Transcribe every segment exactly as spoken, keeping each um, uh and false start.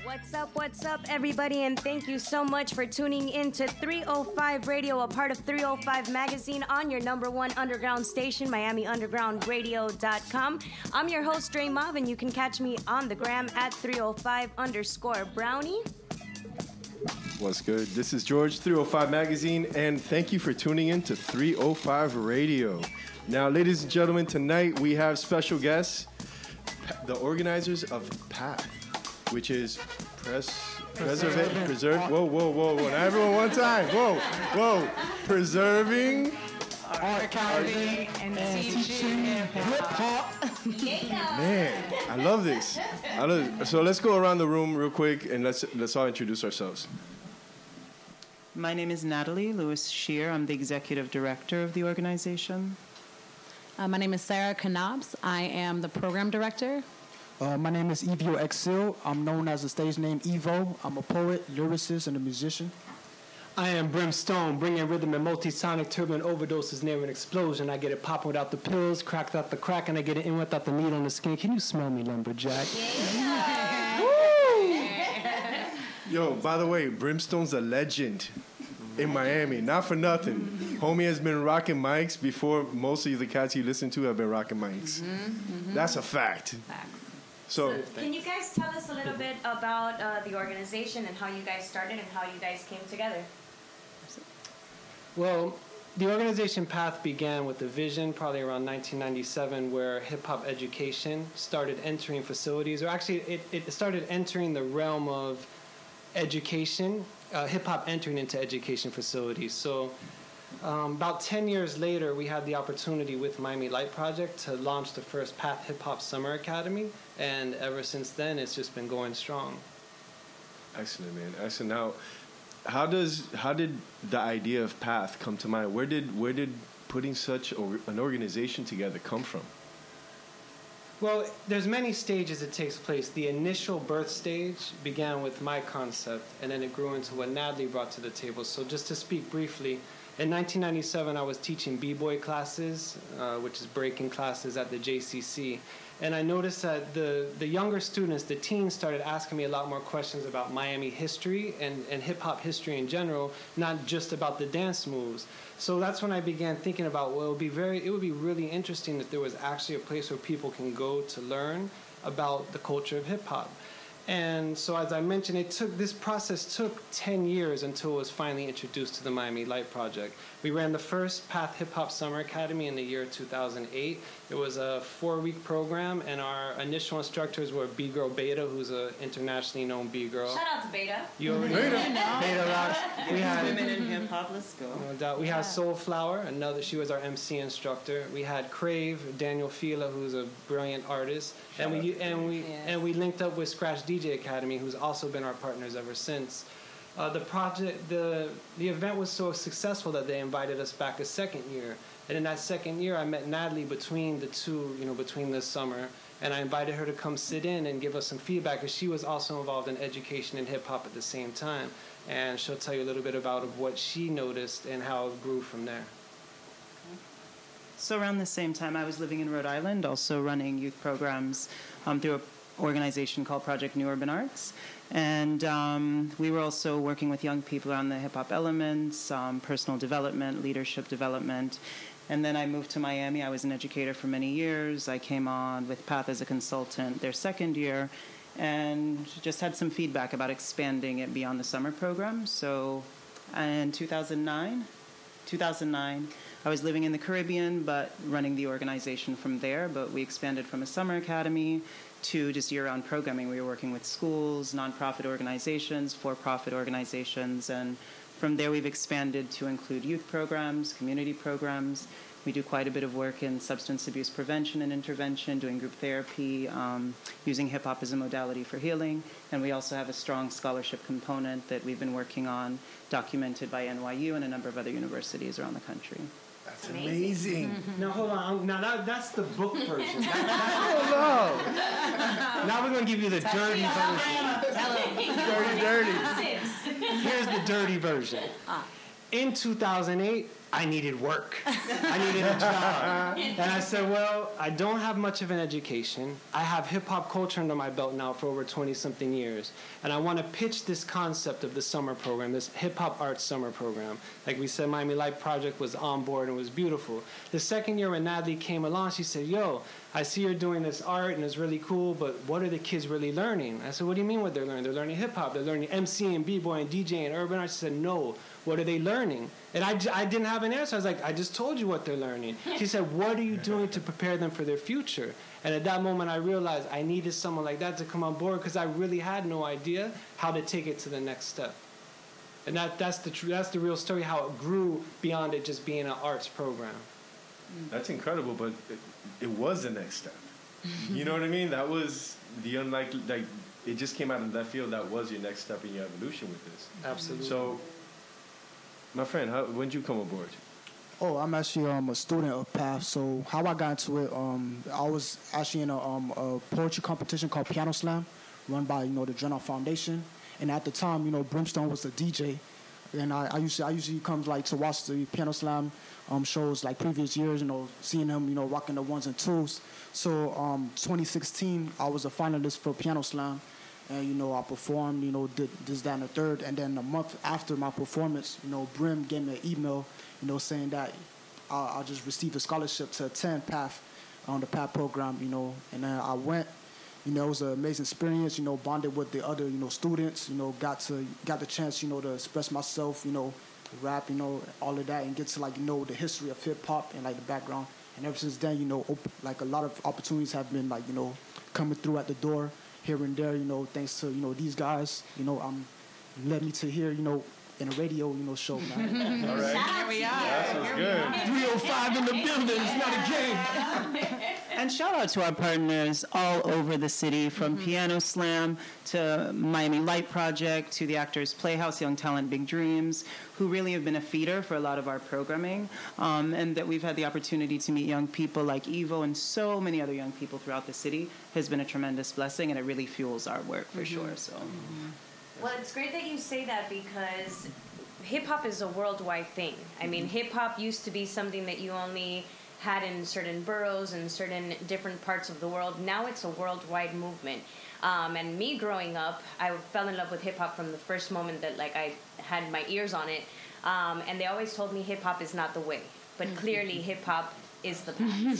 What's up, what's up, everybody, and thank you so much for tuning in to three oh five Radio, a part of three oh five Magazine on your number one underground station, Miami Underground Radio dot com. I'm your host, Dre Mav, and you can catch me on the gram at three oh five underscore Brownie. What's good? This is George, three oh five Magazine, and thank you for tuning in to three oh five Radio. Now, ladies and gentlemen, tonight we have special guests, the organizers of PATH, which is Press, Preserve, Preserve, whoa, whoa, whoa, whoa, now everyone one time, whoa, whoa, Preserving Archiving and, and teaching hip-hop. Man, I love this. I love it. So let's go around the room real quick and let's let's all introduce ourselves. My name is Natalie Lewis Shear. I'm the executive director of the organization. Uh, my name is Sarah Knobs. I am the program director. Uh, my name is Evio Exil. I'm known as the stage name Evo. I'm a poet, lyricist, and a musician. I am Brimstone, bringing rhythm and multi-sonic turbulent overdoses near an explosion. I get it popping without the pills, cracked without the crack, and I get it in without the needle on the skin. Can you smell me, lumberjack? Yeah. Woo! Yo, by the way, Brimstone's a legend in Miami. Not for nothing. Homie has been rocking mics before most of the cats you listen to have been rocking mics. Mm-hmm, mm-hmm. That's a fact. Fact. So, so, can you guys tell us a little bit about uh, the organization and how you guys started and how you guys came together? Well, the organization PATH began with a vision probably around nineteen ninety-seven where hip-hop education started entering facilities, or actually it, it started entering the realm of education, uh, hip-hop entering into education facilities. So um, about ten years later, we had the opportunity with Miami Light Project to launch the first PATH Hip-Hop Summer Academy, and ever since then, it's just been going strong. Excellent, man. Excellent. Now, how does how did the idea of PATH come to mind? Where did where did putting such or, an organization together come from? Well, there's many stages it takes place. The initial birth stage began with my concept, and then it grew into what Natalie brought to the table. So just to speak briefly, in nineteen ninety-seven, I was teaching b-boy classes, uh, which is breaking classes at the J C C. And I noticed that the, the younger students, the teens, started asking me a lot more questions about Miami history and, and hip-hop history in general, not just about the dance moves. So that's when I began thinking about, well, it would be very, it would be really interesting if there was actually a place where people can go to learn about the culture of hip-hop. And so, as I mentioned, it took this process took ten years until it was finally introduced to the Miami Light Project. We ran the first PATH Hip Hop Summer Academy in the year two thousand eight. It was a four-week program, and our initial instructors were B-Girl Beta, who's an internationally known B-Girl. Shout out to Beta. You already Beta. Beta rocks. We had women in hip hop. Let's go. No doubt. We had Soulflower, another. She was our M C instructor. We had Crave, Daniel Fila, who's a brilliant artist, Shout and we and we yes. and we linked up with Scratch D J Academy, who's also been our partners ever since. Uh, the project, the the event was so successful that they invited us back a second year, and in that second year, I met Natalie between the two, you know, between this summer, and I invited her to come sit in and give us some feedback, because she was also involved in education and hip hop at the same time, and she'll tell you a little bit about of what she noticed and how it grew from there. So around the same time, I was living in Rhode Island, also running youth programs um, through an organization called Project New Urban Arts. And um, we were also working with young people on the hip-hop elements, um, personal development, leadership development. And then I moved to Miami. I was an educator for many years. I came on with PATH as a consultant their second year, and just had some feedback about expanding it beyond the summer program. So in two thousand nine, two thousand nine, I was living in the Caribbean, but running the organization from there. But we expanded from a summer academy to just year-round programming. We were working with schools, nonprofit organizations, for-profit organizations, and from there we've expanded to include youth programs, community programs. We do quite a bit of work in substance abuse prevention and intervention, doing group therapy, um, using hip-hop as a modality for healing, and we also have a strong scholarship component that we've been working on, documented by N Y U and a number of other universities around the country. That's amazing. Mm-hmm. Now, hold on. Now, that, that's the book version. That, that's, oh, no. Now we're going to give you the dirty version. Dirty, dirty. Here's the dirty version. In two thousand eight, I needed work. I needed a job. And I said, well, I don't have much of an education. I have hip-hop culture under my belt now for over twenty-something years. And I want to pitch this concept of the summer program, this hip-hop arts summer program. Like we said, Miami Light Project was on board and was beautiful. The second year when Natalie came along, she said, yo, I see you're doing this art and it's really cool, but what are the kids really learning? I said, what do you mean what they're learning? They're learning hip-hop. They're learning MCing, B-boying, DJing, urban arts. She said, no. What are they learning? And I, I didn't have an answer. I was like, I just told you what they're learning. She said, what are you doing to prepare them for their future? And at that moment, I realized I needed someone like that to come on board because I really had no idea how to take it to the next step. And that, that's, the tr- that's the real story, how it grew beyond it just being an arts program. That's incredible, but it, it was the next step. You know what I mean? That was the unlikely, like, it just came out of that field. That was your next step in your evolution with this. Absolutely. So, my friend, how, when did you come aboard? Oh, I'm actually um, a student of P A T H. So how I got into it, um, I was actually in a, um, a poetry competition called Piano Slam, run by you know the Drenner Foundation. And at the time, you know, Brimstone was the D J, and I, I usually I usually come like to watch the Piano Slam um, shows like previous years, you know, seeing him, you know, rocking the ones and twos. So um, twenty sixteen, I was a finalist for Piano Slam. And, you know, I performed, you know, did this, that, and the third. And then a month after my performance, you know, Brim gave me an email, you know, saying that I, I just received a scholarship to attend P A T H on the P A T H program, you know. And then I went, you know, it was an amazing experience, you know, bonded with the other, you know, students, you know, got to, got the chance, you know, to express myself, you know, rap, you know, all of that, and get to, like, you know, the history of hip-hop and, like, the background. And ever since then, you know, op- like, a lot of opportunities have been, like, you know, coming through at the door. Here and there, you know, thanks to, you know, these guys, you know, um, led me to here, you know, in a radio, you know, show, man. All right. Here we are. That was good. three oh five in the building, it's not a game. And shout out to our partners all over the city, from mm-hmm. Piano Slam to Miami Light Project to the Actors Playhouse, Young Talent, Big Dreams, who really have been a feeder for a lot of our programming, um, and that we've had the opportunity to meet young people like Evo and so many other young people throughout the city has been a tremendous blessing, and it really fuels our work for mm-hmm. sure. So. Mm-hmm. Well, it's great that you say that because hip-hop is a worldwide thing. I mean, hip-hop used to be something that you only had in certain boroughs and certain different parts of the world. Now it's a worldwide movement. Um, and me growing up, I fell in love with hip-hop from the first moment that like I had my ears on it. Um, and they always told me hip-hop is not the way. But clearly hip-hop is the path.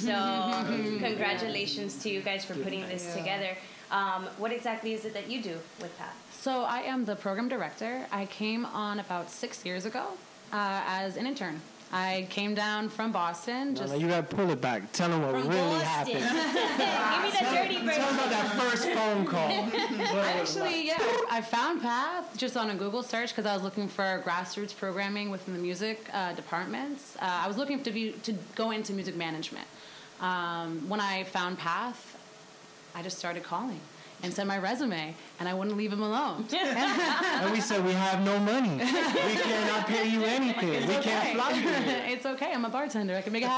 So congratulations to you guys for putting this together. Um, what exactly is it that you do with P A T H? So I am the program director. I came on about six years ago uh, as an intern. I came down from Boston. No, just no, you got to pull it back. Tell them what From really Boston. happened. Give me the dirty version. Tell them about that first phone call. Actually, yeah, I found P A T H just on a Google search because I was looking for grassroots programming within the music uh, departments. Uh, I was looking to be to go into music management. Um, when I found P A T H, I just started calling and sent my resume, and I wouldn't leave him alone. And we said, we have no money. We cannot pay you anything. It's we okay. can't fly you here. It's okay. I'm a bartender. I can make it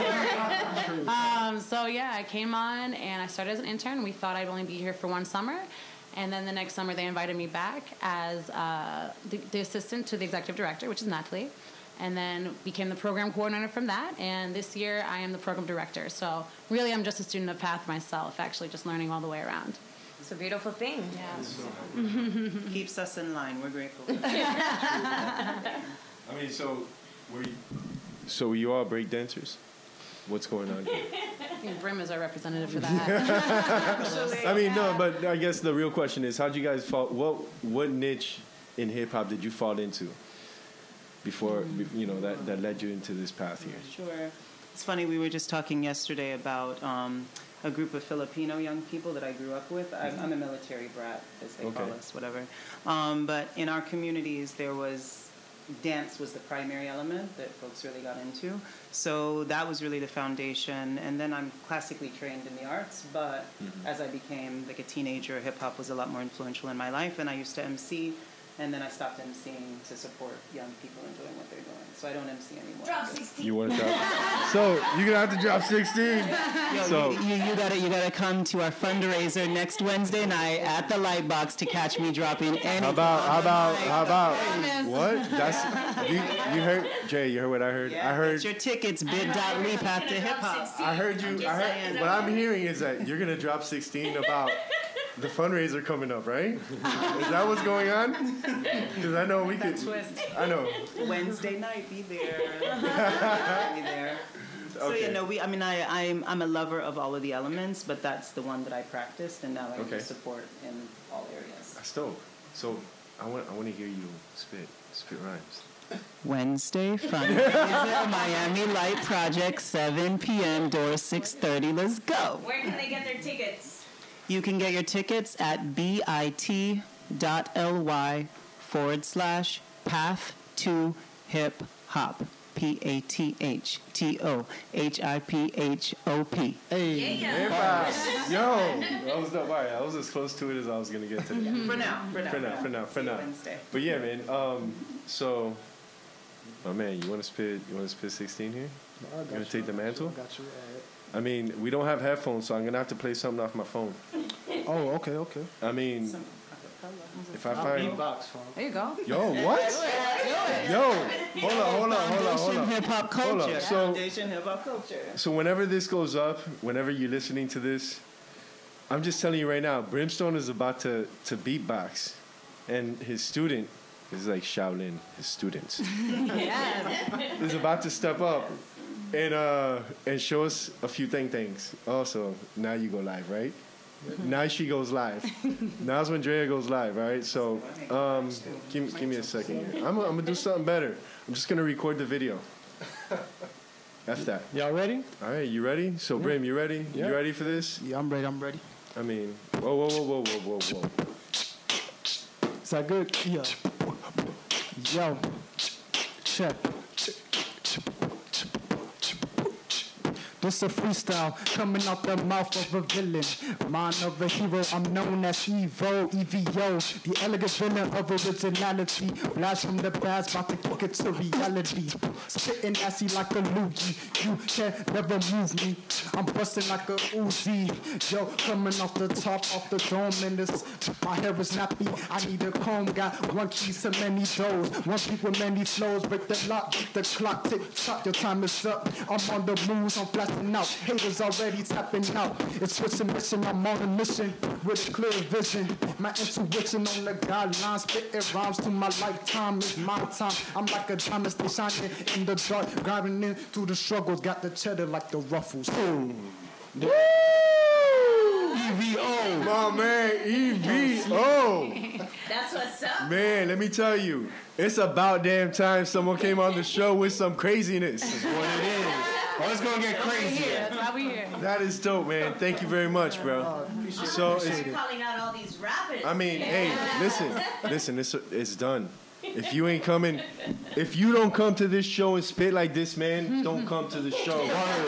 happen. um, so, yeah, I came on, and I started as an intern. We thought I'd only be here for one summer. And then the next summer, they invited me back as uh, the, the assistant to the executive director, which is Natalie. And then became the program coordinator from that. And this year, I am the program director. So really, I'm just a student of P A T H myself, actually just learning all the way around. It's a beautiful thing. Yeah. Keeps us in line. We're grateful. I mean, so were you, so you all break dancers? What's going on here? I think Brim is our representative for that. I mean, no, but I guess the real question is, how'd you guys fall? What what niche in hip hop did you fall into before mm. you know that, that led you into this path here? Sure. It's funny. We were just talking yesterday about um, a group of Filipino young people that I grew up with. I'm, I'm a military brat, as they okay. call us, whatever. Um, but in our communities, there was dance was the primary element that folks really got into. So that was really the foundation. And then I'm classically trained in the arts, but mm-hmm. as I became like a teenager, hip hop was a lot more influential in my life. And I used to M C And then I stopped emceeing to support young people in doing what they're doing. So I don't M C anymore. Drop sixteen. You want to drop? So you're gonna have to drop sixteen. Yo, So you, you, you gotta you gotta come to our fundraiser next Wednesday night at the Lightbox to catch me dropping anything. how about how about how about Goodness. what? That's you, you heard Jay. You heard what I heard. Yeah, I heard. get your tickets bit.ly path to hip hop. I heard you. I heard. What I'm hearing is that you're gonna drop sixteen about the fundraiser coming up, right? Is that what's going on? Because I know we could. I know. Wednesday night, be there. be there. So Okay. you know, we. I mean, I, I'm I'm a lover of all of the elements, but that's the one that I practiced, and now I Okay. do support in all areas. That's dope. So I want I want to hear you spit spit rhymes. Wednesday, fundraiser, Miami Light Project, seven p.m. Doors six thirty. Let's go. Where can they get their tickets? You can get your tickets at bit.ly forward slash path to hip hop. P A T H T O H I P H O P. Hey, Yeah. Yo, that was dope. All right, I was as close to it as I was gonna get to. For now, for now, For now, for now, for See you now. Wednesday. But yeah, man. Um, so, oh man, you want to spit? You want to spit sixteen here? I got gonna you, take the I got you, mantle? I got you. All right. I mean, we don't have headphones, so I'm gonna have to play something off my phone. Oh, okay, okay. I mean, Some if I find, Beatbox phone. There you go. yo, what? Yo, hold on, hold on, hold on, hold Foundation on. hip hop Hold culture. up, so- Foundation hip hop culture. So whenever this goes up, whenever you're listening to this, I'm just telling you right now, Brimstone is about to, to beatbox. And his student, is like Shaolin, his students, Yes. is about to step up and uh and show us a few thing things. Also, now you go live, right? Now she goes live. Now's when Drea goes live, all right? So um, give, give me a second here. I'm, I'm gonna do something better. I'm just gonna record the video. That's that. Y'all ready? All right, you ready? So, Brim, you ready? Yeah. You ready for this? Yeah, I'm ready. I'm ready. I mean, whoa, whoa, whoa, whoa, whoa, whoa, whoa. Is that good? Yeah. Yo. Check. This a freestyle coming out the mouth of a villain. Mind of a hero, I'm known as Evo, E V O. The elegant villain of originality. Blast from the past, about to kick it to reality. Spitting assy like a loogie. You can never move me. I'm busting like a Uzi. Yo, coming off the top, off the dome. And this, my hair is nappy. I need a comb. Got one key to many doors. One peak with many flows. Break the lock, beat the clock. Tick tock, your time is up. I'm on the moves, I'm flashing out. Haters already tapping out. It's switching mission, I'm on a mission with a clear vision. My intuition on the guidelines, spitting rhymes to my lifetime. It's my time. I'm like a diamond still shining in the dark, grinding in through the struggles. Got the cheddar like the ruffles. Boom. Woo! E V O, my man, E V O. That's what's up. Man, let me tell you, it's about damn time someone came on the show with some craziness. That's what it is. Oh, it's gonna get crazy. That's why we here. That is dope, man. Thank you very much, bro. So it's, You're calling out all these rappers. I mean, hey, listen, listen, it's, it's done. If you ain't coming, if you don't come to this show and spit like this, man, don't come to the show.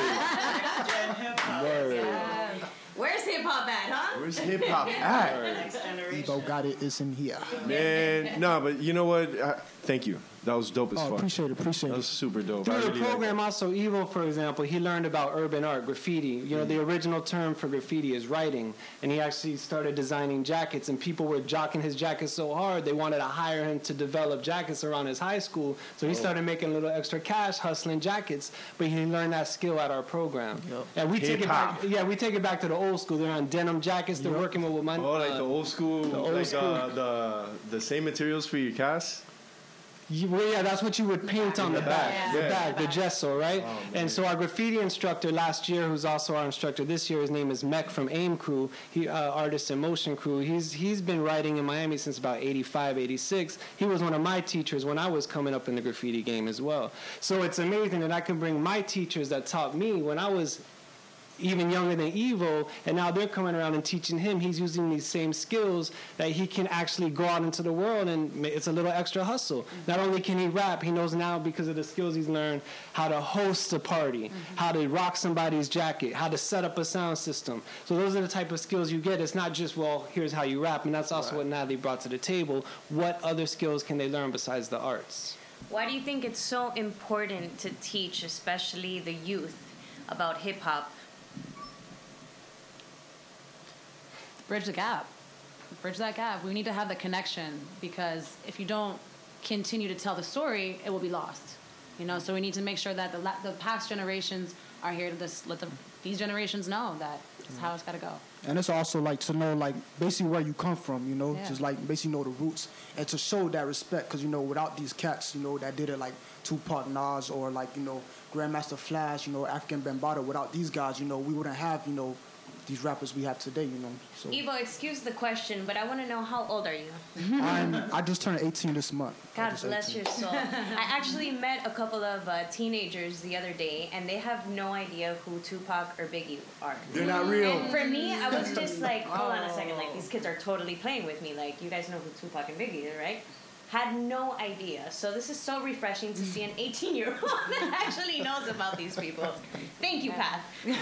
Where's hip hop at, huh? Where's hip hop at? Next generation. Evo got it, it's in here. Man, no, but you know what? I, thank you. That was dope as Oh, fuck. appreciate it, appreciate That it. was super dope. I Through the really liked program, also Evo, for example, he learned about urban art, graffiti. You know, the original term for graffiti is writing, and he actually started designing jackets. And people were jocking his jackets so hard they wanted to hire him to develop jackets around his high school. So he started making a little extra cash hustling jackets. But he learned that skill at our program. And we take it back. Hip-hop. Yeah, we take it back to the old school. They're on denim jackets. They're working with my. Oh, like uh, the old school, old like school. Uh, the the same materials for your cast. You- Well, yeah, that's what you would paint on the back, Yeah. the Yeah. back, the gesso, right? And so our graffiti instructor last year, who's also our instructor this year, his name is Mech from AIM Crew, he uh, Artist in Motion Crew. He's he's been writing in Miami since about eighty-five, eighty-six. He was one of my teachers when I was coming up in the graffiti game as well. So it's amazing that I can bring my teachers that taught me when I was even younger than Evo, and now they're coming around and teaching him. He's using these same skills that he can actually go out into the world, and ma- it's a little extra hustle. Mm-hmm. Not only can he rap, he knows now, because of the skills he's learned, how to host a party, mm-hmm. how to rock somebody's jacket, how to set up a sound system. So those are the type of skills you get. It's not just, well, here's how you rap, and that's also right. what Natalie brought to the table. What other skills can they learn besides the arts? Why do you think it's so important to teach, especially the youth, about hip-hop? Bridge the gap. Bridge that gap. We need to have the connection, because if you don't continue to tell the story, it will be lost. You know, so we need to make sure that the la- the past generations are here to just let the, these generations know that this is how it's got to go. And it's also like to know, like, basically where you come from, you know, Yeah. just like basically know the roots, and to show that respect, because, you know, without these cats, you know, that did it, like Tupac, Nas, or like, you know, Grandmaster Flash, you know, African Bambaataa, without these guys, you know, we wouldn't have, you know, these rappers we have today, you know. So Evo, excuse the question, but I want to know, how old are you? I'm, I just turned eighteen this month. I God just bless eighteen. your soul. I actually met a couple of uh, teenagers the other day, and they have no idea who Tupac or Biggie are. They're not real. And for me, I was just like, hold on a second, like, these kids are totally playing with me. Like, you guys know who Tupac and Biggie are, right? Had no idea. So this is so refreshing to see an eighteen-year-old that actually knows about these people. Thank you, Pat.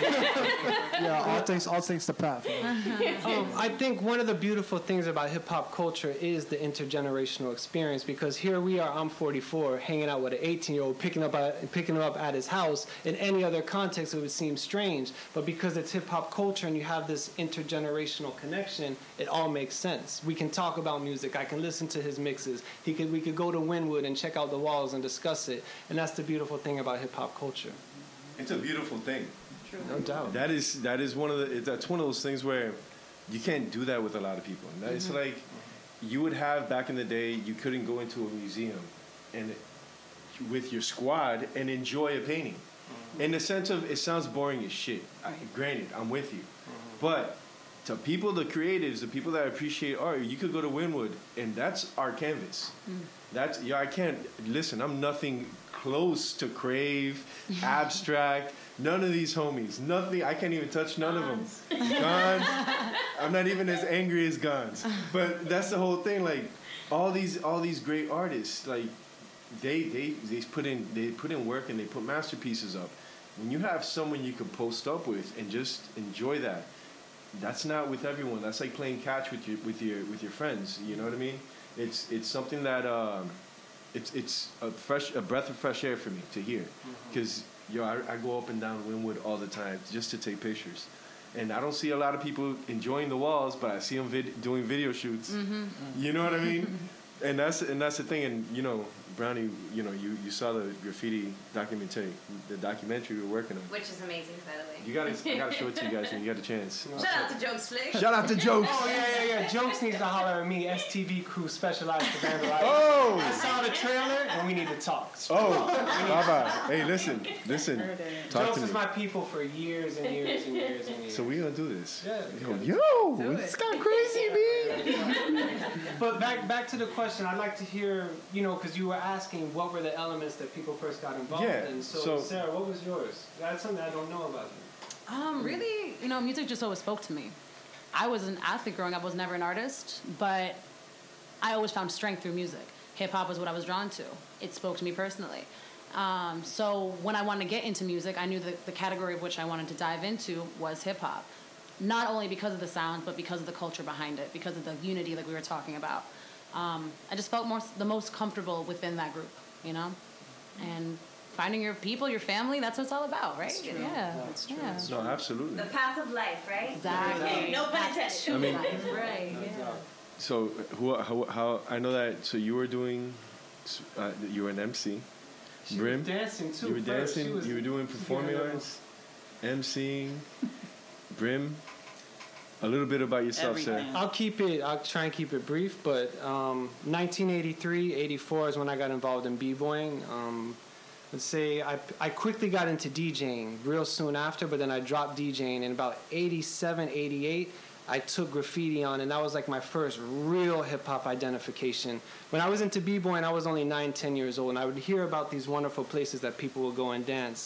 Yeah, all thanks, all thanks to Pat. Um, I think one of the beautiful things about hip-hop culture is the intergenerational experience, because here we are, I'm forty-four, hanging out with an eighteen-year-old, picking up at, picking him up at his house. In any other context, it would seem strange. But because it's hip-hop culture and you have this intergenerational connection, it all makes sense. We can talk about music. I can listen to his mixes. He could, we could go to Wynwood and check out the walls and discuss it. And that's the beautiful thing about hip-hop culture. It's a beautiful thing. No doubt. That is that is one of the that's one of those things where you can't do that with a lot of people. And that, mm-hmm. It's like you would have back in the day, you couldn't go into a museum and with your squad and enjoy a painting. Mm-hmm. In the sense of, it sounds boring as shit. I, granted, I'm with you. Mm-hmm. But to people, the creatives, the people that appreciate art, you could go to Wynwood and that's our canvas. Mm. That's yeah. I can't listen. I'm nothing close to Crave, Abstract. None of these homies. Nothing. I can't even touch none Gons. of them. Gons. I'm not even as angry as Gons. But that's the whole thing. Like all these, all these great artists. Like they, they, they put in, they put in work and they put masterpieces up. When you have someone you can post up with and just enjoy that, that's not with everyone. That's like playing catch with your, with your, with your friends. You know what I mean? It's, it's something that. Um, It's it's a fresh a breath of fresh air for me to hear, because mm-hmm. yo I, I go up and down Wynwood all the time just to take pictures, and I don't see a lot of people enjoying the walls, but I see them vid- doing video shoots. Mm-hmm. You know what I mean? And that's and that's the thing. And you know, Brownie, you know, you, you saw the graffiti documentary, the documentary we were working on, which is amazing, by the way. You gotta I gotta show it to you guys when you get the chance. Shout out to Jokes Flick. Shout out to Jokes. Oh yeah yeah yeah. Jokes needs to holler at me. S T V crew specialized to vandalize. Oh. I saw the trailer and we need to talk. Oh, bye bye. Hey, listen, listen. Talk Jokes to is me. my people for years and years and years and years. So we gonna do this. Yeah. Yo, yo it's gone crazy, man. But back back to the question, I'd like to hear, you know, because you were asking what were the elements that people first got involved Yeah, in. So, so- Sarah, what was yours? That's something I don't know about you. Um, really, you know, music just always spoke to me. I was an athlete growing up, I was never an artist, but I always found strength through music. Hip hop was what I was drawn to. It spoke to me personally. Um, so when I wanted to get into music, I knew that the category of which I wanted to dive into was hip hop. Not only because of the sound, but because of the culture behind it, because of the unity like we were talking about. Um, I just felt more the most comfortable within that group, you know? And finding your people, your family, that's what it's all about, right? That's true. Yeah. That's true. Yeah. No, absolutely. The path of life, right? Exactly. No pun intended. I mean, Right, yeah. so who, how, how I know that. So you were doing, uh, you were an M C. She Brim. was dancing too. You were first. She dancing. was- You were doing performing Yeah. arts, MCing, Brim. A little bit about yourself, Everything. sir. I'll keep it, I'll try and keep it brief, but um, nineteen eighty-three, eighty-four is when I got involved in b-boying. Um, let's say I, I quickly got into DJing real soon after, but then I dropped DJing. In about eighty-seven, eighty-eight, I took graffiti on, and that was like my first real hip-hop identification. When I was into b-boying, I was only nine, ten years old, and I would hear about these wonderful places that people would go and dance.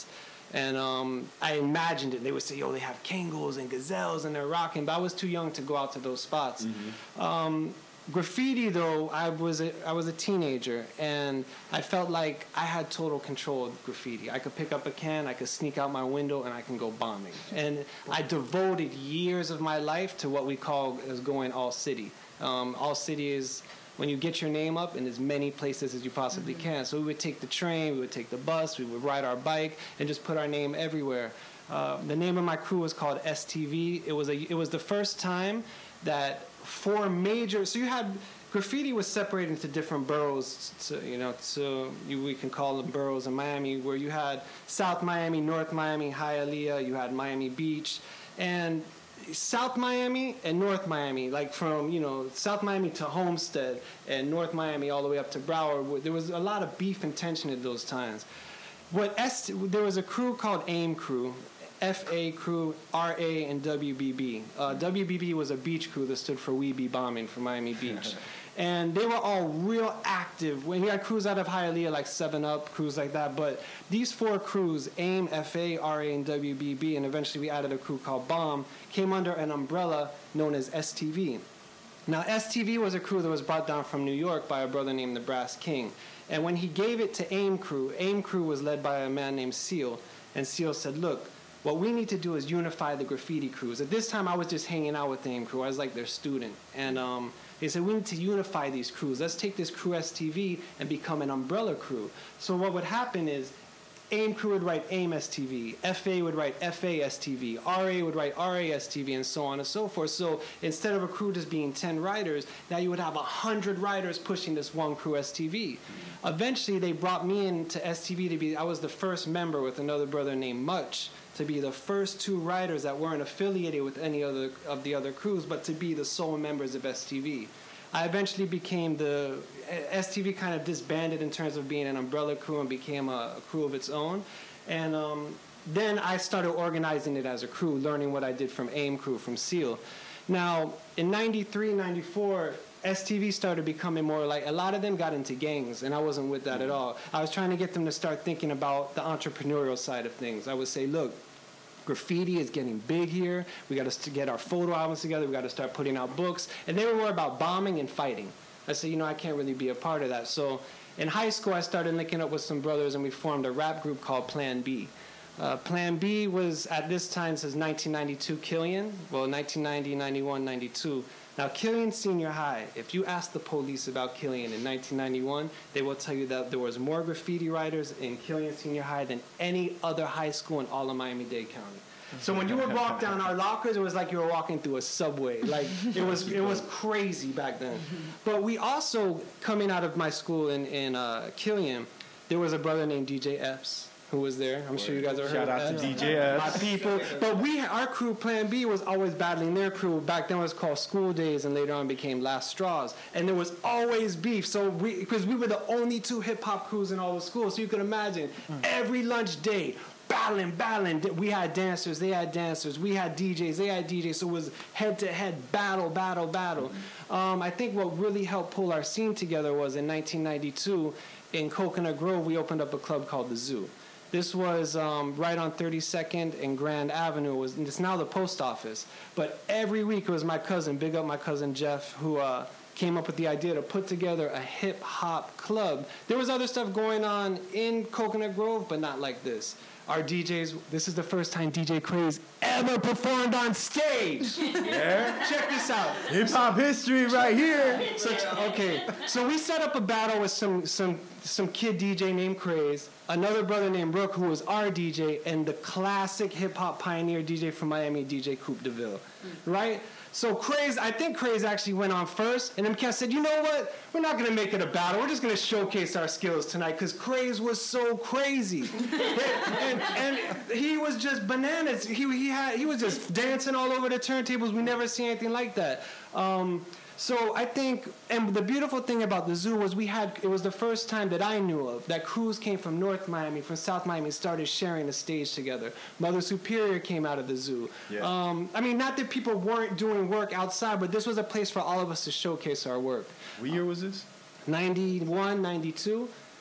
And um, I imagined it. They would say, yo, they have Kangol and gazelles and they're rocking, but I was too young to go out to those spots. Mm-hmm. Um, graffiti, though, I was a, I was a teenager, and I felt like I had total control of graffiti. I could pick up a can, I could sneak out my window, and I can go bombing. And I devoted years of my life to what we call as going all city. Um, all city is when you get your name up in as many places as you possibly mm-hmm. can. So we would take the train, we would take the bus, we would ride our bike, and just put our name everywhere. Uh, the name of my crew was called S T V. It was a, it was the first time that four major, so you had, graffiti was separated into different boroughs, to, you know, so you, we can call them boroughs in Miami, where you had South Miami, North Miami, Hialeah, you had Miami Beach, and South Miami and North Miami, like from, you know, South Miami to Homestead and North Miami all the way up to Broward, there was a lot of beef and tension at those times. What S, there was a crew called AIM Crew, F A Crew, R A, and W B B. Uh, W B B was a beach crew that stood for We Be Bombing for Miami Beach. And they were all real active. When you had crews out of Hialeah, like seven up, crews like that. But these four crews, AIM, F A, R A, and W B B, and eventually we added a crew called Bomb, came under an umbrella known as S T V. Now, S T V was a crew that was brought down from New York by a brother named the Brass King. And when he gave it to AIM Crew, AIM Crew was led by a man named Seal. And Seal said, look, what we need to do is unify the graffiti crews. At this time, I was just hanging out with the AIM Crew. I was like their student. And um, they said, we need to unify these crews. Let's take this crew S T V and become an umbrella crew. So what would happen is AIM Crew would write AIM S T V, F A would write F A S T V, R A would write R A S T V, and so on and so forth. So instead of a crew just being ten riders, now you would have one hundred riders pushing this one crew S T V. Eventually, they brought me into S T V to be, I was the first member with another brother named Much, to be the first two riders that weren't affiliated with any other of the other crews, but to be the sole members of S T V. I eventually became the, S T V kind of disbanded in terms of being an umbrella crew and became a, a crew of its own. And um, then I started organizing it as a crew, learning what I did from AIM Crew, from Seal. Now, in ninety-three, ninety-four, S T V started becoming more like, a lot of them got into gangs, and I wasn't with that at all. I was trying to get them to start thinking about the entrepreneurial side of things. I would say, look, graffiti is getting big here. We got to get our photo albums together. We got to start putting out books. And they were more about bombing and fighting. I said, you know, I can't really be a part of that. So in high school, I started linking up with some brothers, and we formed a rap group called Plan B. Uh, Plan B was, at this time, since nineteen ninety-two, Killian. Well, nineteen ninety, ninety-one, ninety-two. Now, Killian Senior High, if you ask the police about Killian in nineteen ninety-one, they will tell you that there was more graffiti writers in Killian Senior High than any other high school in all of Miami-Dade County. So when you would walk down our lockers, it was like you were walking through a subway. Like, it was it was crazy back then. But we also, coming out of my school in, in uh, Killian, there was a brother named D J Epps who was there. I'm sure you guys have heard of that. Shout out to D J Epps. My people. But we, our crew, Plan B, was always battling their crew. Back then it was called School Days, and later on became Last Straws. And there was always beef. So we, because we were the only two hip-hop crews in all the schools. So you can imagine, every lunch day, battling, battling. We had dancers, they had dancers. We had D Js, they had D Js. So it was head-to-head battle, battle, battle. Um, I think what really helped pull our scene together was in nineteen ninety-two, in Coconut Grove, we opened up a club called The Zoo. This was um, right on thirty-second and Grand Avenue. It was, it's now the post office. But every week it was my cousin, big up my cousin Jeff, who uh, came up with the idea to put together a hip-hop club. There was other stuff going on in Coconut Grove, but not like this. Our D Js, this is the first time D J Craze ever performed on stage. Yeah. Check this out. Hip hop history right here. So, okay, so we set up a battle with some some some kid D J named Craze, another brother named Brooke, who was our D J, and the classic hip hop pioneer D J from Miami, D J Coupe DeVille, right? So Craze, I think Craze actually went on first, and M K said, you know what? We're not going to make it a battle. We're just going to showcase our skills tonight, because Craze was so crazy. and, and he was just bananas. He, he, had, he was just dancing all over the turntables. We never seen anything like that. Um, so I think, and the beautiful thing about the Zoo was we had, it was the first time that I knew of that crews came from North Miami, from South Miami, started sharing a stage together. Mother Superior came out of the Zoo. Yeah. Um, I mean, not that people weren't doing work outside, but this was a place for all of us to showcase our work. What year was this? ninety-one, ninety-two.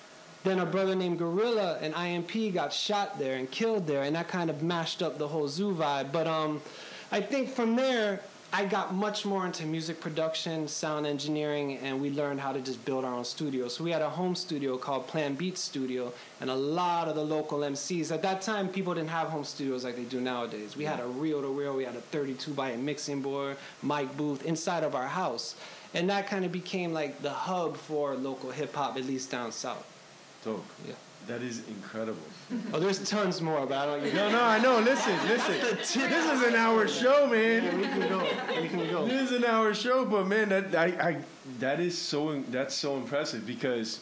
Then a brother named Gorilla and I M P got shot there and killed there, and that kind of mashed up the whole zoo vibe. But um, I think from there, I got much more into music production, sound engineering, and we learned how to just build our own studio. So we had a home studio called Plan Beat Studio, and a lot of the local M Cs. At that time, people didn't have home studios like they do nowadays. We had a reel-to-reel, we had a thirty-two by eight mixing board, mic booth inside of our house. And that kind of became like the hub for local hip-hop, at least down south. Dope. Yeah. That is incredible. Oh, there's tons more, but I don't... No, no, I know. Listen, listen. This is an hour show, man. Yeah, we can go. We can go. This is an hour show, but man, that I, I that is so that's so impressive because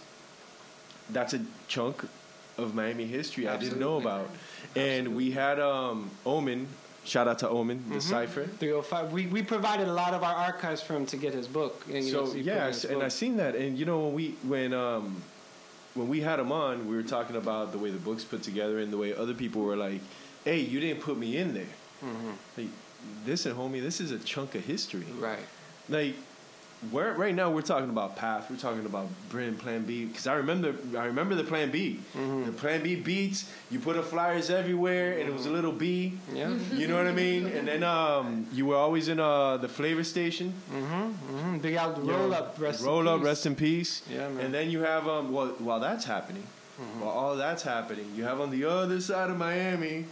that's a chunk of Miami history I didn't know about. And we had um, Omen. Shout out to Omen, the Cypher. three oh five. We we provided a lot of our archives for him to get his book. And, you know, So so he put yeah, in his and book. I seen that, and you know when we when um when we had him on, we were talking about the way the book's put together and the way other people were like, "Hey, you didn't put me in there." Mm-hmm. Like, listen, homie, this is a chunk of history. Right. Like, we're, right now we're talking about Path. We're talking about Brim, Plan B. Because I remember, I remember the Plan B. Mm-hmm. The Plan B beats. You put up flyers everywhere, and it was a little B. Yeah. You know what I mean? And then um, you were always in uh, the Flavor Station. Mm-hmm. Mm-hmm. Big out the roll up. Rest Roll in up, peace. rest in peace. Yeah, man. And then you have um, well, while that's happening, Mm-hmm. while all that's happening, you have on the other side of Miami,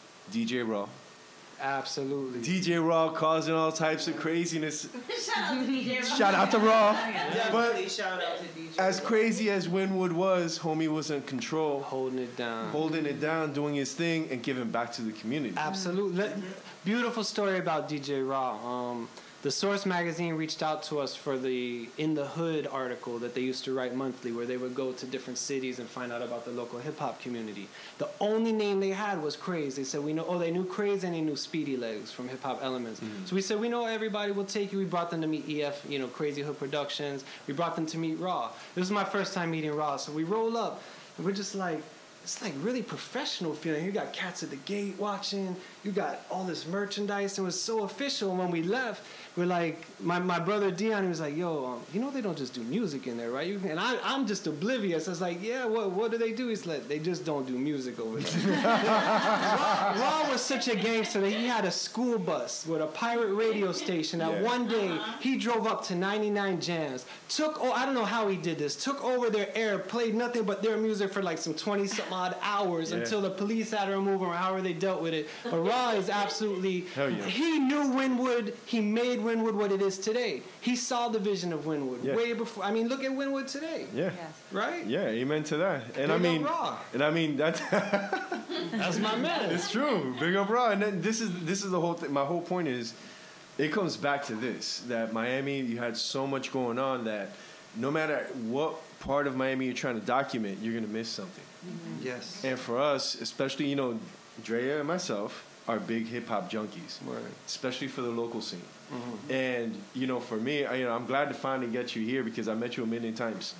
D J Raw. Absolutely. D J Raw causing all types of craziness. Shout out to D J Raw. Shout out to Raw. Definitely shout out to D J. As crazy as Winwood was, homie was in control, Holding it down. holding it down, doing his thing, and giving back to the community. Absolutely. Let- Beautiful story about D J Raw. Um, the Source magazine reached out to us for the In the Hood article that they used to write monthly, where they would go to different cities and find out about the local hip hop community. The only name they had was Craze. They said, we know, oh, they knew Craze and they knew Speedy Legs from Hip Hop Elements. So we said, we know everybody will take you. We brought them to meet E F, you know, Crazy Hood Productions. We brought them to meet Raw. This was my first time meeting Raw. So we roll up and we're just like, it's like really professional feeling. You got cats at the gate watching. You got all this merchandise. It was so official. When we left, we're like, my, my brother Dion, he was like, yo, um, you know they don't just do music in there, right? You can, and I, I'm just oblivious. I was like, yeah, what what do they do? He's like, they just don't do music over there. Raw, Raw was such a gangster that he had a school bus with a pirate radio station that Yeah. one day he drove up to ninety-nine Jams, took, oh, I don't know how he did this, took over their air, played nothing but their music for like some twenty some odd hours Yeah. until the police had to remove him or however they dealt with it. But Raw is absolutely, Hell yeah. he knew Winwood, he made Winwood what it is today. He saw the vision of Winwood Yeah. way before, I mean, look at Winwood today, Yeah. right? Yeah, amen to that. And I Big up mean, Raw. and I mean that's That's my man. it's true. Big up Raw. And then this is this is the whole thing. My whole point is, it comes back to this: that Miami, you had so much going on that no matter what part of Miami you're trying to document, you're gonna miss something. Yes. And for us, especially, you know, Drea and myself are big hip hop junkies, Word. especially for the local scene. Mm-hmm. And you know, for me, I, you know, I'm glad to finally get you here because I met you a million times.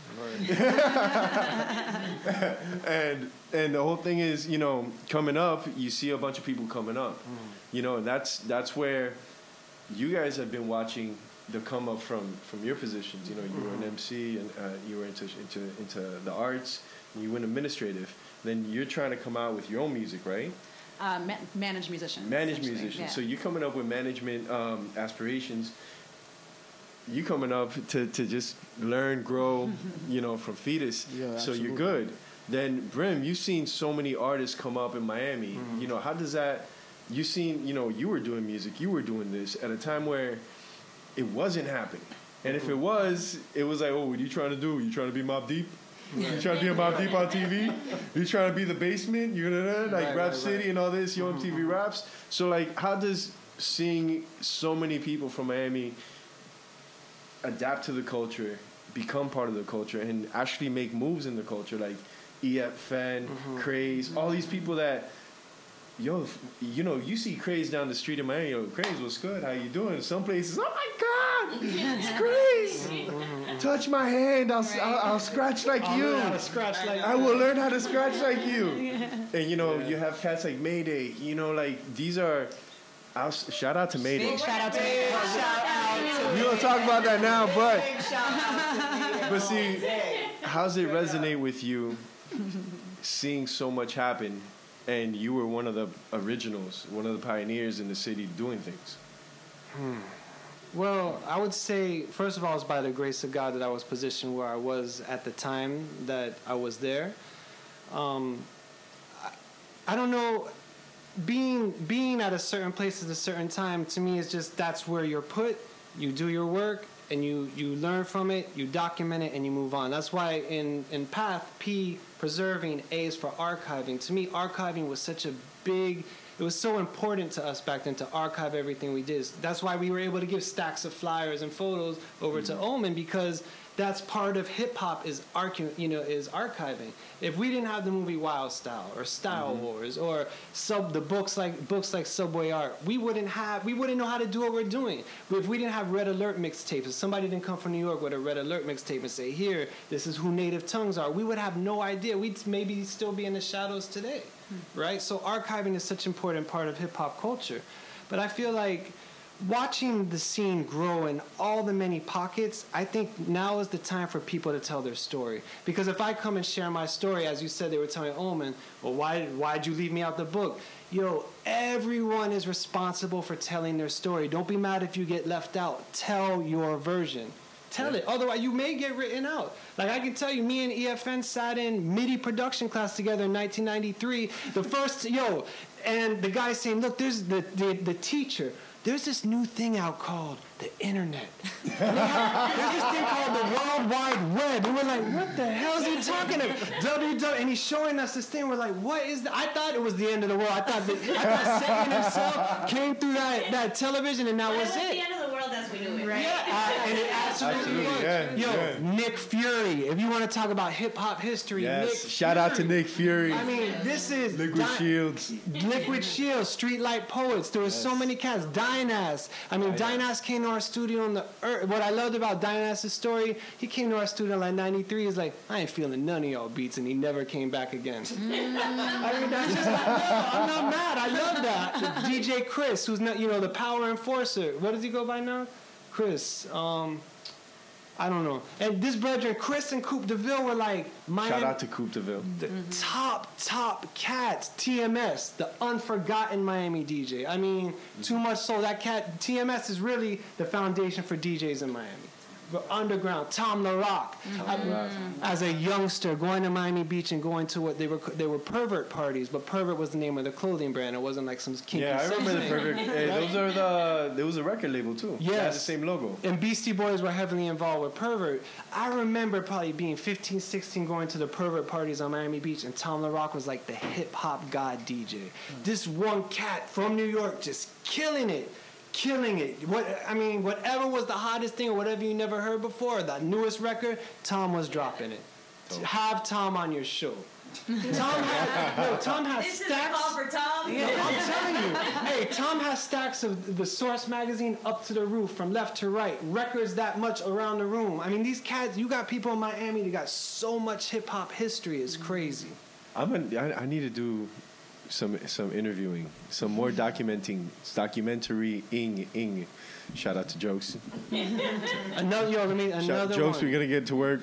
and and the whole thing is, you know, coming up, you see a bunch of people coming up. You know, and that's that's where you guys have been watching the come up from from your positions. You know, you were an M C and uh, you were into into into the arts. And you went administrative. Then you're trying to come out with your own music, right? Uh, ma- managed musician. Managed essentially. musician. Yeah. So you're coming up with management um, aspirations. You coming up to, to just learn, grow, you know, from fetus. Yeah, so you're absolutely. good. Then Brim, you've seen so many artists come up in Miami. You know, how does that? You seen, you know, you were doing music, you were doing this at a time where it wasn't happening. And if it was, it was like, oh, what are you trying to do? You trying to be Mobb Deep? You trying to be a Mobb Deep on T V? You trying to be the Basement? You're gonna like Right, Rap right, City right. and all this, Yo M T V Raps. So like, how does seeing so many people from Miami adapt to the culture, become part of the culture, and actually make moves in the culture, like E F, Fan, Craze, all these people that, yo, f- you know, you see Craze down the street in Miami, yo, Craze, what's good? How you doing? Some places, oh my God, it's Craze. Touch my hand, I'll, I'll, I'll scratch like I'll you. learn how to scratch like I will learn how to scratch like you. And you know, you have cats like Mayday. You know, like these are. I'll, s- shout out to Mayday. Big shout out to shout out We don't talk about that now, but to shout out to but see, how's it resonate with you seeing so much happen, and you were one of the originals, one of the pioneers in the city doing things? Hmm. Well, I would say, first of all, it's by the grace of God that I was positioned where I was at the time that I was there. Um, I, I don't know, being being at a certain place at a certain time, to me, is just that's where you're put. You do your work, and you, you learn from it, you document it, and you move on. That's why in, in PATH, P, preserving, A is for archiving. To me, archiving was such a big... It was so important to us back then to archive everything we did. That's why we were able to give stacks of flyers and photos over mm-hmm. to Omen, because that's part of hip hop is archi- you know, is archiving. If we didn't have the movie Wild Style or Style mm-hmm. Wars or sub the books like books like Subway Art, we wouldn't have we wouldn't know how to do what we're doing. If we didn't have Red Alert mixtapes, if somebody didn't come from New York with a Red Alert mixtape and say, "Here, this is who Native Tongues are," we would have no idea. We'd maybe still be in the shadows today. Right? So archiving is such an important part of hip-hop culture. But I feel like watching the scene grow in all the many pockets, I think now is the time for people to tell their story. Because if I come and share my story, as you said, they were telling Omen, well, why, why'd you leave me out the book? Yo, everyone is responsible for telling their story. Don't be mad if you get left out. Tell your version. Tell it. Otherwise, you may get written out. Like, I can tell you, me and E F N sat in MIDI production class together in nineteen ninety-three. The first, yo, and the guy saying, look, there's the, the, the teacher. There's this new thing out called the internet. Have, there's this thing called the World Wide Web. And we're like, what the hell is he talking about? W W. And he's showing us this thing. We're like, what is that? I thought it was the end of the world. I thought that, I thought Satan himself came through that, that television, and that well, was it. it. Was the end of the world as we knew it. Right. Yeah, uh, and it absolutely, absolutely was. Yeah, Yo, yeah. Nick Fury. If you want to talk about hip hop history, yes. Nick Shout Fury. out to Nick Fury. I mean, this is Liquid Di- Shields. Liquid Shields, Streetlight Poets. There was yes. so many cats. Dynas. I mean, Dynas came to our studio on the earth. What I loved about Dynas' story, he came to our studio in like ninety-three. He's like, I ain't feeling none of y'all beats, and he never came back again. I mean, that's just like, no, I'm not mad. I love that. D J Chris, who's not, you know, the Power Enforcer. What does he go by now? Chris. Um, I don't know. And this brother, Chris and Coupe DeVille were like, Miami, shout out to Coupe DeVille. The mm-hmm. top, top cats. T M S, the unforgotten Miami D J. I mean, mm-hmm. too much so. That cat, T M S is really the foundation for D Js in Miami. Underground, Tom LaRock. Mm-hmm. As a youngster, going to Miami Beach and going to what they were they were pervert parties, but Pervert was the name of the clothing brand. It wasn't like some kinky. Yeah, I remember the Pervert. Hey, right? Those are the. There was a record label too. Yes, they had the same logo. And Beastie Boys were heavily involved with Pervert. I remember probably being fifteen, sixteen, going to the Pervert parties on Miami Beach, and Tom LaRock was like the hip hop god D J. Mm-hmm. This one cat from New York just killing it. Killing it. What I mean, whatever was the hottest thing or whatever you never heard before, the newest record, Tom was dropping it. Dope. Have Tom on your show. Tom has, no, Tom has this stacks. This is a call for Tom. Yeah, I'm telling you. Hey, Tom has stacks of the Source magazine up to the roof, from left to right. Records that much around the room. I mean, these cats. You got people in Miami that got so much hip hop history. It's crazy. I'm. A, I, I need to do. Some some interviewing, some more documenting, documentary ing ing. Shout out to Jokes. Another yo, let me another Jokes, one. we gotta get to work.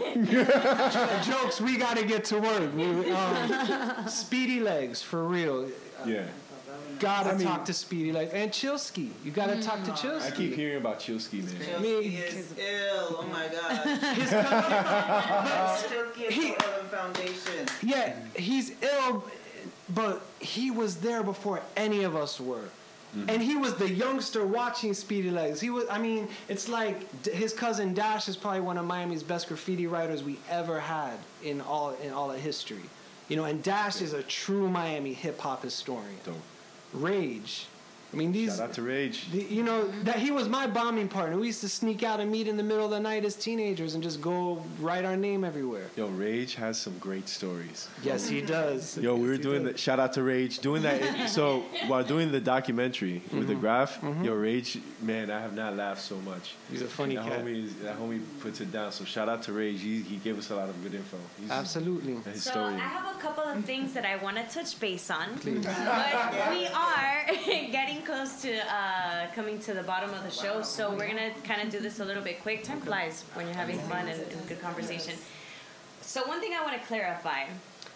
Jokes, we gotta get to work. We, um, Speedy Legs, for real. Yeah. Gotta I mean, talk to Speedy Legs and Chillski. You gotta mm. talk to Chillski. I keep hearing about Chillski, man. Chillski Me, is ill. Oh my god. His Chillski is he, Foundation. Yeah, he's ill. But he was there before any of us were. Mm-hmm. And he was the youngster watching Speedy Legs. He was, I mean, it's like his cousin Dash is probably one of Miami's best graffiti writers we ever had in all in all of history. You know, and Dash is a true Miami hip-hop historian. Dope. Rage. I mean, these. Shout out to Rage. The, you know, that he was my bombing partner. We used to sneak out and meet in the middle of the night as teenagers and just go write our name everywhere. Yo, Rage has some great stories. Yes, he does. Yo, yes, we were doing the shout out to Rage, doing that. So while doing the documentary with mm-hmm. the graph, mm-hmm. yo, Rage, man, I have not laughed so much. He's a funny that cat. Homie, that homie puts it down. So shout out to Rage. He, he gave us a lot of good info. He's Absolutely. A so historian. I have a couple of things that I want to touch base on. Please. But we are getting close to uh, coming to the bottom of the show, so we're going to kind of do this a little bit quick. Time flies when you're having fun and, and good conversation. So one thing I want to clarify.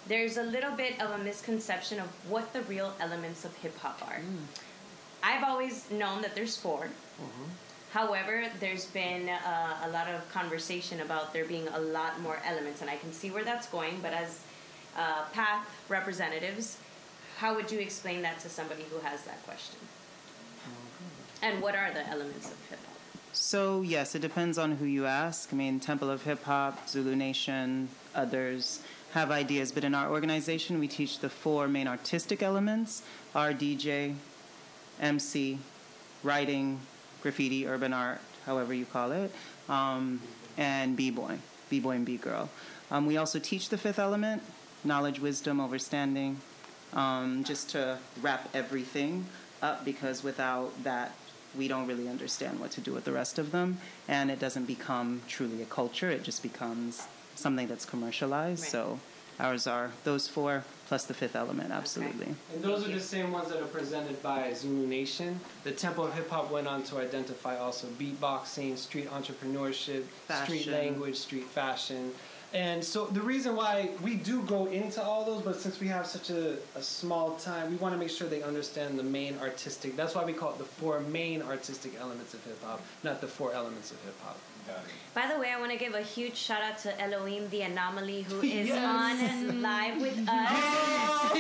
there's a little bit of a misconception of what the real elements of hip hop are. Mm. I've always known that there's four. Mm-hmm. However, there's been uh, a lot of conversation about there being a lot more elements, and I can see where that's going. But as uh, Path representatives, how would you explain that to somebody who has that question? Mm-hmm. And what are the elements of hip hop? So, yes, it depends on who you ask. I mean, Temple of Hip Hop, Zulu Nation, others have ideas, but in our organization, we teach the four main artistic elements: our D J, M C, writing, graffiti, urban art, however you call it, um, and b-boy, b-boy and b-girl. Um, we also teach the fifth element: knowledge, wisdom, overstanding, um, just to wrap everything up, because without that, we don't really understand what to do with the rest of them, and it doesn't become truly a culture. It just becomes something that's commercialized. Right. So ours are those four plus the fifth element, absolutely. Okay. And those are the same ones that are presented by Zulu Nation. The Temple of Hip Hop went on to identify also beatboxing, street entrepreneurship, fashion. Street language, street fashion. And so the reason why we do go into all those, but since we have such a, a small time, we want to make sure they understand the main artistic. That's why we call it the four main artistic elements of hip hop, not the four elements of hip hop. By the way, I want to give a huge shout out to Elohim the Anomaly, who is yes. on live with us. Oh!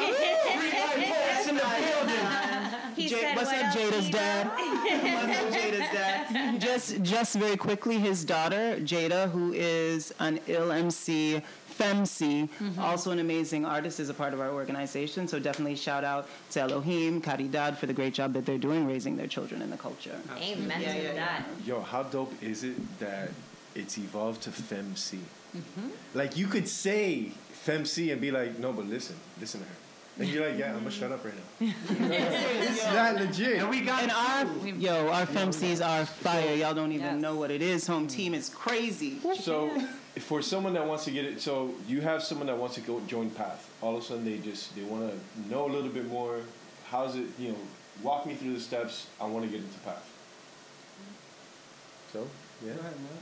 He J- said, what's what up, Jada's dad? What's up, Jada's dad? Just, just very quickly, his daughter, Jada, who is an ill M C, Femc, mm-hmm. also an amazing artist, is a part of our organization. So definitely shout out to Elohim, Caridad, for the great job that they're doing raising their children in the culture. Amen yeah, to yeah, that. Yeah. Yo, how dope is it that it's evolved to Femc? Mm-hmm. Like, you could say Femc and be like, no, but listen, listen to her. And you're like, yeah, I'm gonna shut up right now. It's that legit. And we got and our yo, our Femcs are fire. Y'all don't even yes. know what it is. Home team is crazy. So, for someone that wants to get it, so you have someone that wants to go join Path. All of a sudden, they just they want to know a little bit more. How's it? You know, walk me through the steps. I want to get into Path. So, yeah. Go ahead, man.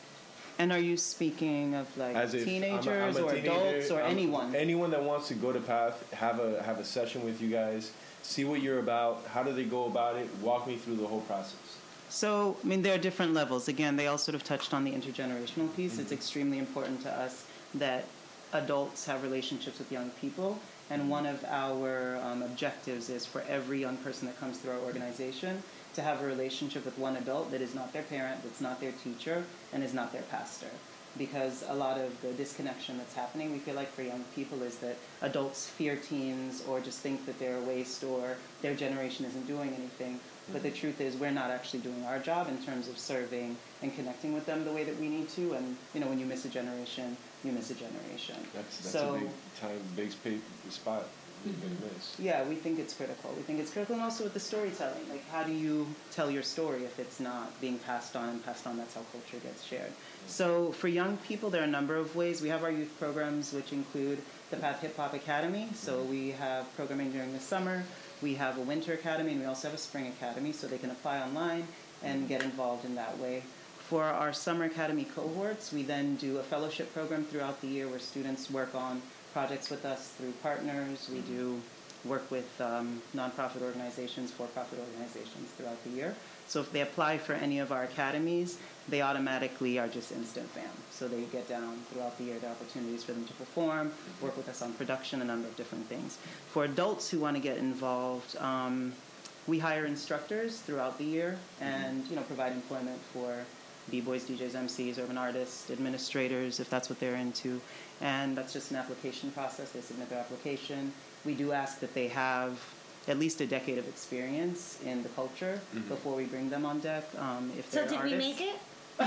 And are you speaking of like As if teenagers I'm a, I'm a or teenager, adults or I'm, anyone? Anyone that wants to go to Path, have a have a session with you guys, see what you're about. How do they go about it? Walk me through the whole process. So, I mean, there are different levels. Again, they all sort of touched on the intergenerational piece. Mm-hmm. It's extremely important to us that adults have relationships with young people. And one of our um, objectives is for every young person that comes through our organization to have a relationship with one adult that is not their parent, that's not their teacher, and is not their pastor. Because a lot of the disconnection that's happening, we feel like for young people, is that adults fear teens or just think that they're a waste or their generation isn't doing anything. Mm-hmm. But the truth is we're not actually doing our job in terms of serving and connecting with them the way that we need to. And, you know, when you miss a generation, you miss a generation. That's, that's so, a big time, big sp- spot. Mm-hmm. Yeah, we think it's critical. We think it's critical, and also with the storytelling. Like, how do you tell your story if it's not being passed on and passed on? That's how culture gets shared. So for young people, there are a number of ways. We have our youth programs, which include the Path Hip Hop Academy. So we have programming during the summer. We have a winter academy, and we also have a spring academy, so they can apply online and get involved in that way. For our summer academy cohorts, we then do a fellowship program throughout the year where students work on projects with us through partners. We do work with um, nonprofit organizations, for-profit organizations throughout the year. So if they apply for any of our academies, they automatically are just instant fam. So they get down throughout the year the opportunities for them to perform, work with us on production, a number of different things. For adults who want to get involved, um, we hire instructors throughout the year and, you know, provide employment for b-boys, D Js, M Cs, urban artists, administrators, if that's what they're into. And that's just an application process. They submit their application. We do ask that they have at least a decade of experience in the culture mm-hmm. before we bring them on deck. Um, if so they're did artists. we make it? you,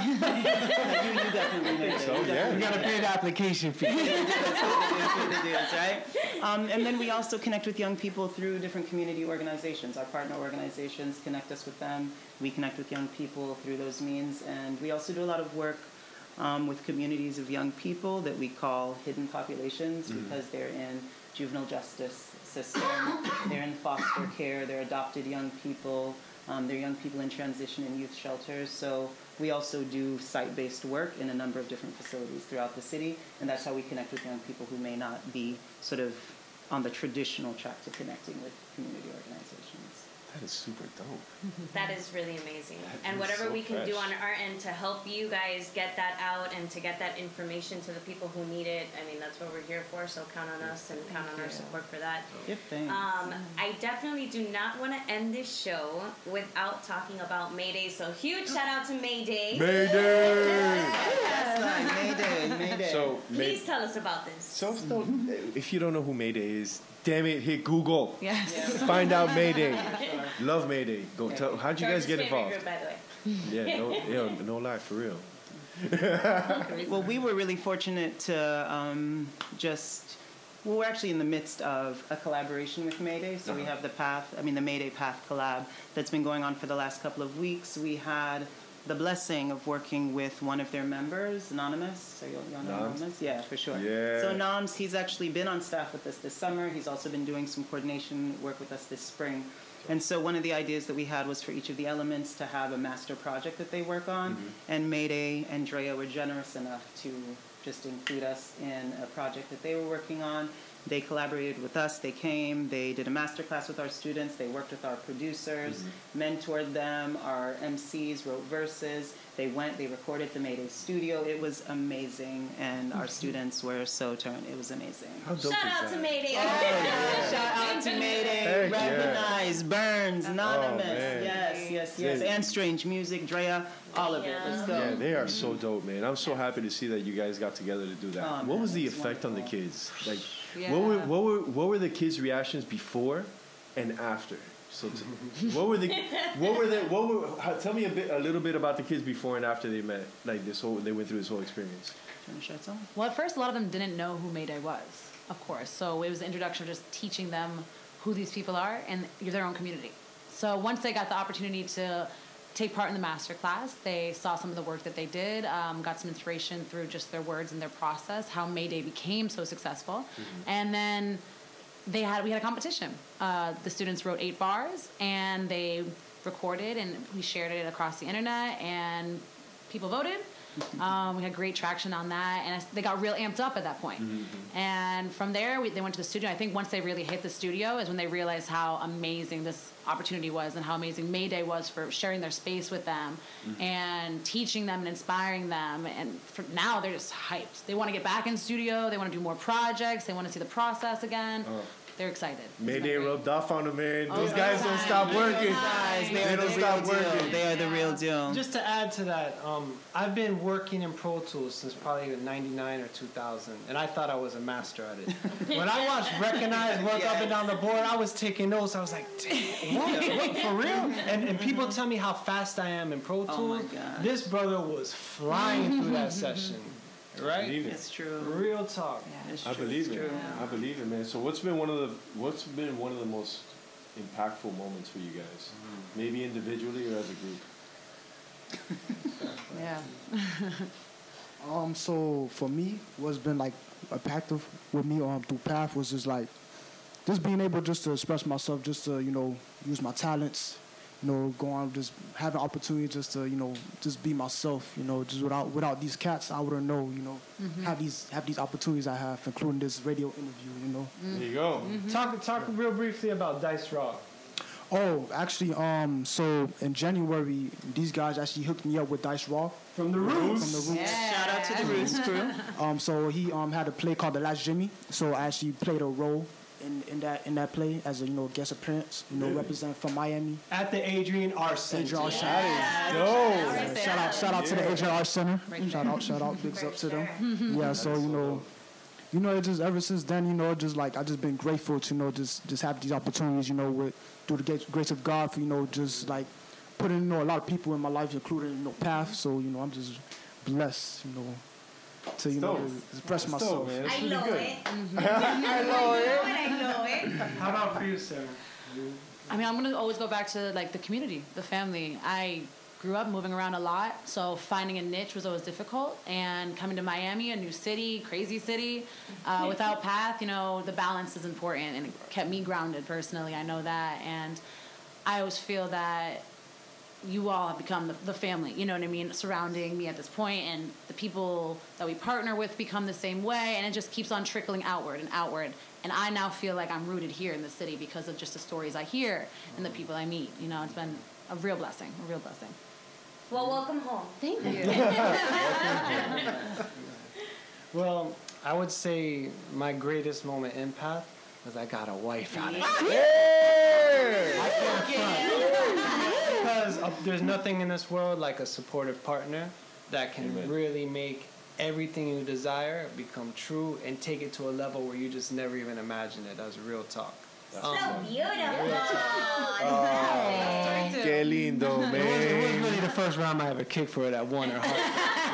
you definitely made it. So, you yeah. You got to pay the application fee. That's what it is, right? Um, and then we also connect with young people through different community organizations. Our partner organizations connect us with them. We connect with young people through those means. And we also do a lot of work um, with communities of young people that we call hidden populations mm-hmm. because they're in juvenile justice system, they're in foster care, they're adopted young people, Um, they're young people in transition and youth shelters. So we also do site-based work in a number of different facilities throughout the city, and that's how we connect with young people who may not be sort of on the traditional track to connecting with community organizations. That is super dope. That is really amazing. That And is whatever so we can do fresh. on our end to help you guys get that out and to get that information to the people who need it, I mean, that's what we're here for, so count on us and count on our support for that. Good thing. Um, I definitely do not want to end this show without talking about May Day, so huge shout out to May Day. Mayday! That's like Mayday, Mayday. So, May- Please tell us about this. so, so, if you don't know who Mayday is, damn it, hit Google. Yes. Find out Mayday. Love Mayday. Go tell. How'd you guys George's get favorite involved? group, by the way. Yeah, no, yeah, no lie, for real. Well, we were really fortunate to um, just, well, we're actually in the midst of a collaboration with Mayday. So we have the Path, I mean, the Mayday Path collab that's been going on for the last couple of weeks. We had the blessing of working with one of their members, Anonymous. So you'll, you'll know Noms? Anonymous? Yeah, for sure. Yeah. So Noms, he's actually been on staff with us this summer. He's also been doing some coordination work with us this spring. And so one of the ideas that we had was for each of the elements to have a master project that they work on. Mm-hmm. And Mayday and Drea were generous enough to just include us in a project that they were working on. They collaborated with us. They came. They did a master class with our students. They worked with our producers, Mm-hmm. mentored them. Our M Cs wrote verses. They went. They recorded the Mayday studio. It was amazing, and our students were so turned. It was amazing. How dope Shout is out that? to May Day. Shout out to Mayday, Heck yeah. Recognize, Burns, Anonymous, man. yes, yes, yes, Yeah. and Strange Music, Drea, all of it. Let's go. Yeah, they are so dope, man. I'm so happy to see that you guys got together to do that. Oh, what man, was the it's effect on the wonderful. kids? Like, Yeah. what were what were what were the kids' reactions before and after? So, t- what were the what were the what were? How, tell me a bit, a little bit about the kids before and after they met. Like this whole, they went through this whole experience. Trying to share some? Well, at first, a lot of them didn't know who Mayday was, of course. So it was the introduction of just teaching them who these people are and their own community. So once they got the opportunity to take part in the master class, they saw some of the work that they did, um, got some inspiration through just their words and their process, how Mayday became so successful. Mm-hmm. And then they had we had a competition. Uh, the students wrote eight bars, and they recorded, and we shared it across the internet, and people voted. Um, we had great traction on that, and I, they got real amped up at that point. And from there, we, they went to the studio. I think once they really hit the studio is when they realized how amazing this opportunity was and how amazing Mayday was for sharing their space with them and teaching them and inspiring them. And for now, they're just hyped. They want to get back in studio. They want to do more projects. They want to see the process again. They're excited. It's been Mayday great. rubbed off on them, man. Those Oh, guys big don't time. stop Big working. Guys, they They are the don't real stop deal. working. They are the real deal. Just to add to that, um, I've been working in Pro Tools since probably ninety-nine or two thousand, and I thought I was a master at it. When I watched Recognize work up and down the board, I was taking notes. I was like, damn, what? What? For real? And, and people tell me how fast I am in Pro Tools. Oh my God. This brother was flying through that session, right? Believe it. It's true. Real talk. It's I true. believe it's it. true. I believe it, man. So what's been one of the what's been one of the most impactful moments for you guys? Maybe individually or as a group. Yeah. Um, so for me, what's been like impactful with me um through Path was just like just being able just to express myself, just to you know use my talents, you know, go on just having opportunity just to you know just be myself, you know, just without without these cats, I wouldn't know, you know, have these have these opportunities I have, including this radio interview, you know. There you go. Talk, talk real briefly about Dice Raw. Oh, actually, um, so in January, these guys actually hooked me up with Dice Raw From the Roots. from the Roots. Shout out to the Roots crew. Um, so he um had a play called The Last Jimmy. So I actually played a role in, in that in that play as a you know guest appearance. You know, Really? representing from Miami. At the Adrian R. Center. Adrian R. Center. That is dope. Yeah, shout out, shout out to the Adrian R. Center. Right Shout out, shout out, bigs up to them. Yeah, so you know, you know, it just ever since then, you know, just like I just been grateful to you know just just have these opportunities, you know, with through the grace- grace of God for you know just like putting you know a lot of people in my life, including you know Path. So you know, I'm just blessed, you know, to you know dope. express That's myself. dope, man. That's I really know good. it. I know it. I know it. How about for you, Sarah? I mean, I'm gonna always go back to like the community, the family. I grew up moving around a lot, so finding a niche was always difficult. And coming to Miami, a new city, crazy city, uh, without Path, you know, the balance is important, and it kept me grounded personally. I know that, and I always feel that you all have become the, the family, you know what I mean, surrounding me at this point, and the people that we partner with become the same way, and it just keeps on trickling outward and outward. And I now feel like I'm rooted here in the city because of just the stories I hear and the people I meet. You know, it's been a real blessing, a real blessing. Well, welcome home. Thank you. Well, I would say my greatest moment in Path was I got a wife out of it. I can't front. Because uh, there's nothing in this world like a supportive partner that can Amen. Really make everything you desire become true and take it to a level where you just never even imagined it. That's real talk. So beautiful. Oh, qué lindo, man. It was, it was really the first rhyme I ever kicked for it that won her heart.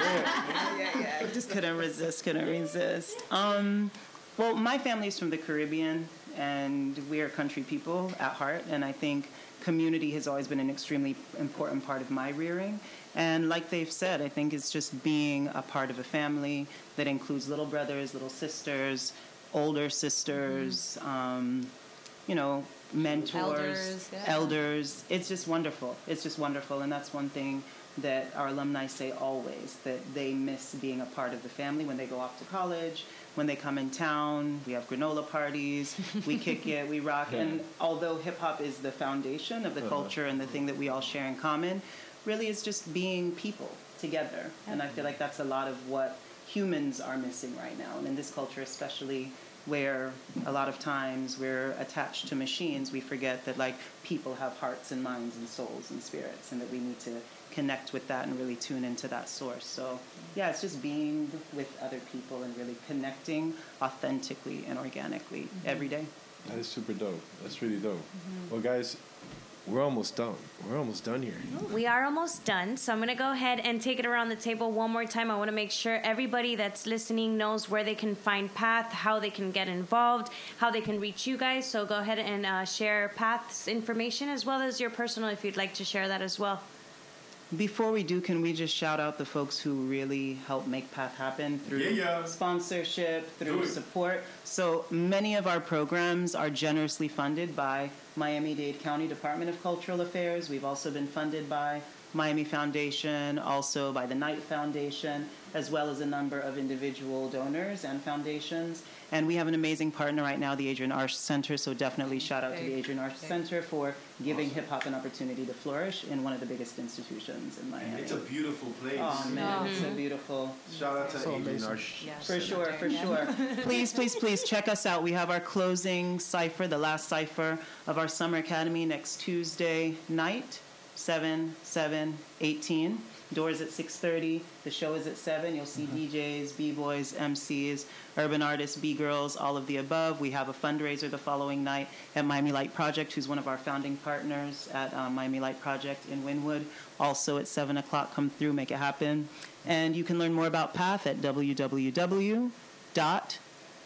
yeah, yeah, I just couldn't resist, couldn't resist. Um, well, my family's from the Caribbean, and we are country people at heart, and I think community has always been an extremely important part of my rearing. And like they've said, I think it's just being a part of a family that includes little brothers, little sisters, older sisters, mm-hmm. um, you know, mentors, elders, yeah. elders. It's just wonderful. It's just wonderful. And that's one thing that our alumni say always, that they miss being a part of the family when they go off to college, when they come in town. We have granola parties, we kick it, we rock. And although hip-hop is the foundation of the uh-huh. culture and the thing that we all share in common, really it's just being people together. And I feel like that's a lot of what humans are missing right now. And in this culture especially, where a lot of times we're attached to machines, we forget that like people have hearts and minds and souls and spirits, and that we need to connect with that and really tune into that source. So yeah, it's just being with other people and really connecting authentically and organically mm-hmm. every day. That is super dope. That's really dope. Mm-hmm. Well, guys, we're almost done. We're almost done here. We are almost done, so I'm going to go ahead and take it around the table one more time. I want to make sure everybody that's listening knows where they can find Path, how they can get involved, how they can reach you guys. So go ahead and uh, share Path's information as well as your personal, if you'd like to share that as well. Before we do, can we just shout out the folks who really help make Path happen through yeah, yeah. sponsorship, through support? So many of our programs are generously funded by Miami-Dade County Department of Cultural Affairs. We've also been funded by Miami Foundation, also by the Knight Foundation, as well as a number of individual donors and foundations. And we have an amazing partner right now, the Adrian Arsh Center, so definitely shout out to the Adrian Arsh Center for giving hip-hop an opportunity to flourish in one of the biggest institutions in Miami. It's a beautiful place. Oh, man, mm-hmm. it's so beautiful. Shout out to so Adrian Arsh. Yes. For sure, for sure. Please, please, please check us out. We have our closing cipher, the last cipher of our Summer Academy next Tuesday night, seven seven eighteen. Doors at six thirty. The show is at seven. You'll see mm-hmm. D Js, B-boys, M Cs, urban artists, B-girls, all of the above. We have a fundraiser the following night at Miami Light Project, who's one of our founding partners at um, Miami Light Project in Wynwood. Also at seven o'clock, come through, make it happen. And you can learn more about Path at w w w dot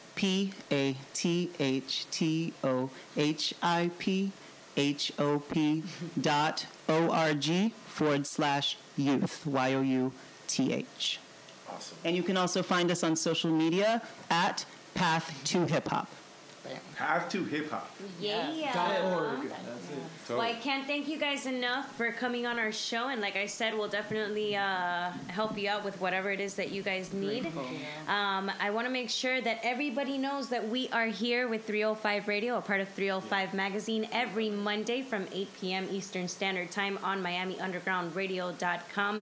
pathtohip dot org forward slash youth, Y O U T H. Awesome. And you can also find us on social media at Path to Hip Hop. Path to Hip Hop. Yeah. Dot org. That's it. So, well, I can't thank you guys enough for coming on our show. And like I said, we'll definitely uh, help you out with whatever it is that you guys need. Um, I want to make sure that everybody knows that we are here with three oh five Radio, a part of three oh five Magazine, every Monday from eight p.m. Eastern Standard Time on Miami Underground Radio dot com.